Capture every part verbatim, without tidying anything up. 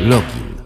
Login.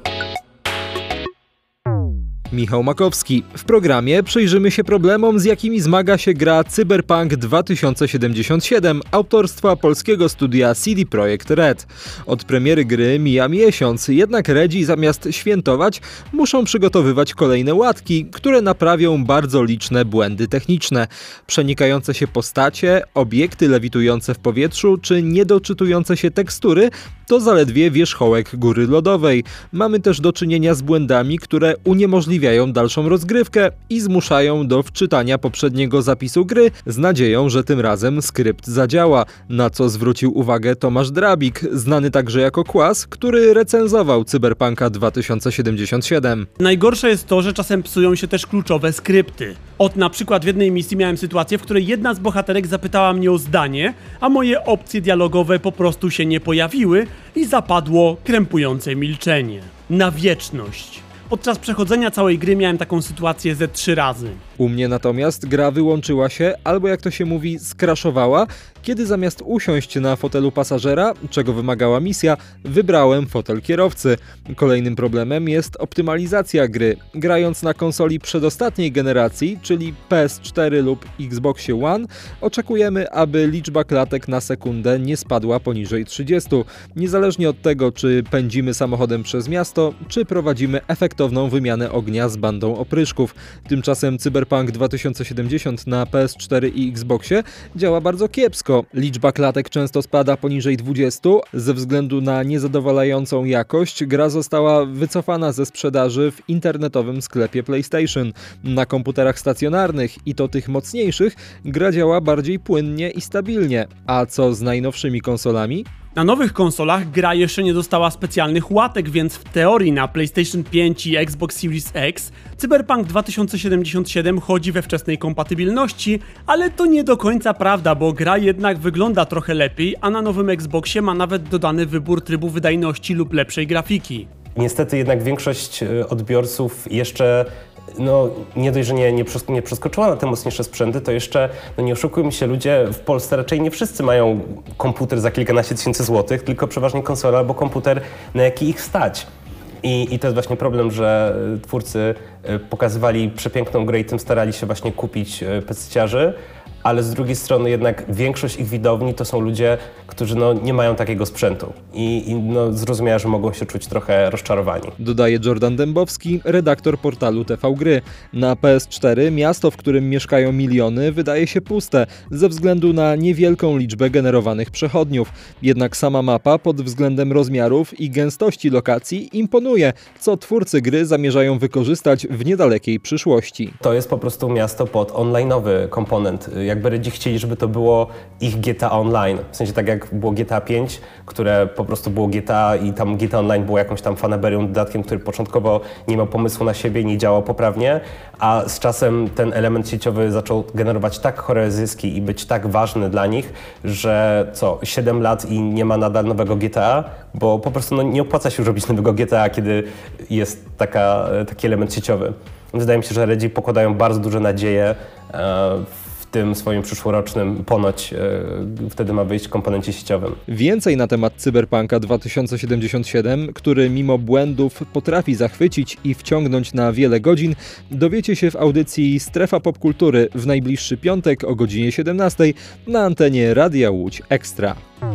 Michał Makowski. W programie przyjrzymy się problemom, z jakimi zmaga się gra Cyberpunk dwa tysiące siedemdziesiąt siedem autorstwa polskiego studia C D Projekt Red. Od premiery gry mija miesiąc, jednak Redzi zamiast świętować muszą przygotowywać kolejne łatki, które naprawią bardzo liczne błędy techniczne. Przenikające się postacie, obiekty lewitujące w powietrzu czy niedoczytujące się tekstury to zaledwie wierzchołek góry lodowej. Mamy też do czynienia z błędami, które uniemożliwiają dalszą rozgrywkę i zmuszają do wczytania poprzedniego zapisu gry z nadzieją, że tym razem skrypt zadziała, na co zwrócił uwagę Tomasz Drabik, znany także jako Kłas, który recenzował Cyberpunka dwa tysiące siedemdziesiąt siedem. Najgorsze jest to, że czasem psują się też kluczowe skrypty. Od na przykład w jednej misji miałem sytuację, w której jedna z bohaterek zapytała mnie o zdanie, a moje opcje dialogowe po prostu się nie pojawiły i zapadło krępujące milczenie. Na wieczność. Podczas przechodzenia całej gry miałem taką sytuację ze trzy razy. U mnie natomiast gra wyłączyła się, albo jak to się mówi, skraszowała, kiedy zamiast usiąść na fotelu pasażera, czego wymagała misja, wybrałem fotel kierowcy. Kolejnym problemem jest optymalizacja gry. Grając na konsoli przedostatniej generacji, czyli P S cztery lub Xboxie One, oczekujemy, aby liczba klatek na sekundę nie spadła poniżej trzydziestu. Niezależnie od tego, czy pędzimy samochodem przez miasto, czy prowadzimy efektowną wymianę ognia z bandą opryszków. Tymczasem Cyberpunk dwa tysiące siedemdziesiąt na P S cztery i Xboxie działa bardzo kiepsko. Liczba klatek często spada poniżej dwudziestu. Ze względu na niezadowalającą jakość gra została wycofana ze sprzedaży w internetowym sklepie PlayStation. Na komputerach stacjonarnych, i to tych mocniejszych, gra działa bardziej płynnie i stabilnie. A co z najnowszymi konsolami? Na nowych konsolach gra jeszcze nie dostała specjalnych łatek, więc w teorii na PlayStation pięć i Xbox Series X Cyberpunk dwa tysiące siedemdziesiąt siedem chodzi we wczesnej kompatybilności, ale to nie do końca prawda, bo gra jednak wygląda trochę lepiej, a na nowym Xboxie ma nawet dodany wybór trybu wydajności lub lepszej grafiki. Niestety jednak większość odbiorców jeszcze no nie dość, że nie, nie, przes- nie przeskoczyła na te mocniejsze sprzęty, to jeszcze, no nie oszukujmy się, ludzie w Polsce raczej nie wszyscy mają komputer za kilkanaście tysięcy złotych, tylko przeważnie konsolę albo komputer, na jaki ich stać. I, I to jest właśnie problem, że twórcy pokazywali przepiękną grę i tym starali się właśnie kupić pececiarzy, ale z drugiej strony jednak większość ich widowni to są ludzie, którzy no, nie mają takiego sprzętu i, i no, zrozumiałe, że mogą się czuć trochę rozczarowani. Dodaje Jordan Dębowski, redaktor portalu T V Gry. Na P S cztery miasto, w którym mieszkają miliony, wydaje się puste ze względu na niewielką liczbę generowanych przechodniów. Jednak sama mapa pod względem rozmiarów i gęstości lokacji imponuje, co twórcy gry zamierzają wykorzystać w niedalekiej przyszłości. To jest po prostu miasto pod online'owy komponent. Jakby Redzi chcieli, żeby to było ich G T A Online. W sensie tak jak było G T A pięć, które po prostu było G T A i tam G T A Online było jakąś tam fanaberią dodatkiem, który początkowo nie miał pomysłu na siebie, nie działał poprawnie, a z czasem ten element sieciowy zaczął generować tak chore zyski i być tak ważny dla nich, że co, siedem lat i nie ma nadal nowego G T A, bo po prostu no, nie opłaca się już robić nowego G T A, kiedy jest taka, taki element sieciowy. Wydaje mi się, że Redzi pokładają bardzo duże nadzieje e, w tym swoim przyszłorocznym ponoć e, wtedy ma wyjść w komponencie sieciowym. Więcej na temat Cyberpunka dwa tysiące siedemdziesiąt siedem, który mimo błędów potrafi zachwycić i wciągnąć na wiele godzin, dowiecie się w audycji Strefa Popkultury w najbliższy piątek o godzinie siedemnastej na antenie Radia Łódź Ekstra.